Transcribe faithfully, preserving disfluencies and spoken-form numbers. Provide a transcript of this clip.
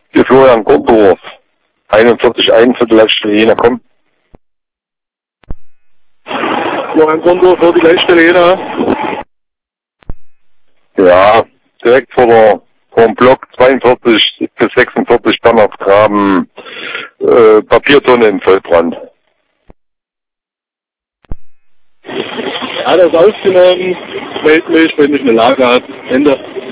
Für Florian Gondorf. einundvierzig, einundviertel Leitstelle Jena, komm. Florian Gondorf für die Leitstelle Jena. Ja, direkt vor der, vor dem Block zweiundvierzig bis sechsundvierzig Bernhardsgraben, äh, Papiertonne im Vollbrand. Alles ausgenommen, meld mich, wenn ich eine Lage habe. Ende.